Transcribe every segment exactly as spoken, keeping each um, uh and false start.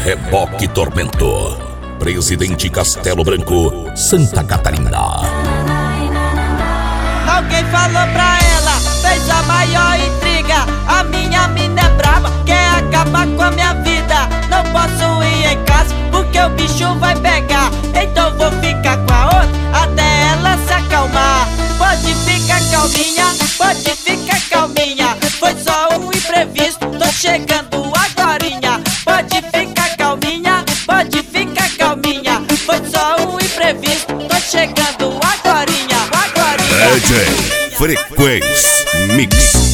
Reboque Tormento, Presidente Castelo Branco, Santa Catarina. Alguém falou pra ela, fez a maior intriga. A minha mina é braba, quer acabar com a minha vida. Não posso ir em casa, porque o bicho vai pegar. Então vou ficar com a outra, até ela se acalmar. Pode ficar calminha, pode ficar calminha. Foi só um imprevisto, tô chegando agorinha. Pode ficar calminha, pode ficar calminha. Foi só um imprevisto, tô chegando agorinha, agorinha. D J Frequência Mix.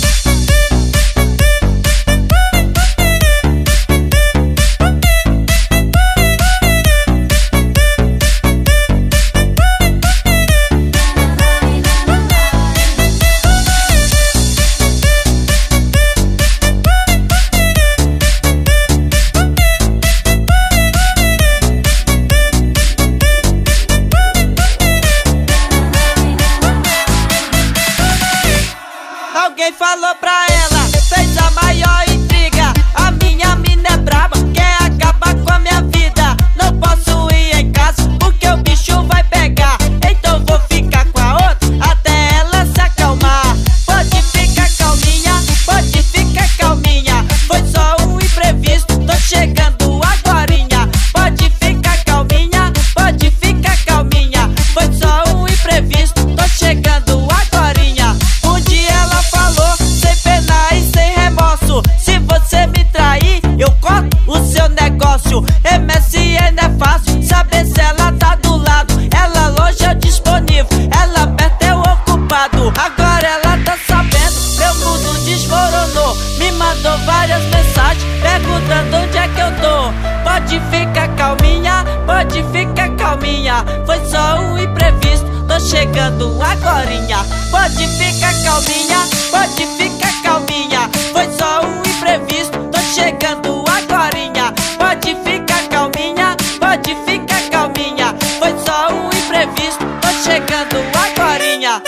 Alguém falou pra ela, fez a maior intriga. A minha mina é braba, quer acabar com a minha vida. Não posso ir em casa, porque o bicho vai pegar. Então vou ficar com a outra, até ela se acalmar. Pode ficar calminha, pode ficar calminha. Foi só um imprevisto, tô chegando agorinha. Pode ficar calminha, pode ficar calminha. Foi só um imprevisto, tô chegando agorinha. Um dia ela falou, sem pena e sem remorso: se você me trair, eu corto o seu negócio. M S N é fácil, saber se ela tá do lado. Ela longe eu disponível, ela perto eu ocupado. Agora ela tá sabendo, meu mundo desmoronou. Me mandou várias mensagens, perguntando onde é que eu tô. Pode ficar calminha, pode ficar calminha. Foi só um imprevisto, tô chegando agorinha. Pode ficar calminha, pode ficar calminha. Foi só um imprevisto, tô chegando agorinha. Pode ficar calminha, pode ficar calminha. Foi só um imprevisto, tô chegando agorinha.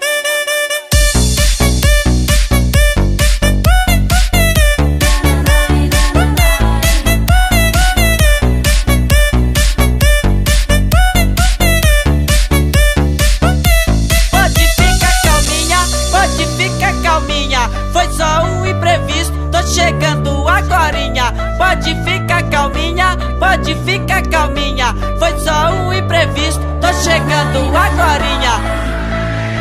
Foi só um imprevisto, tô chegando agorinha. Pode ficar calminha, pode ficar calminha. Foi só um imprevisto, tô chegando agorinha.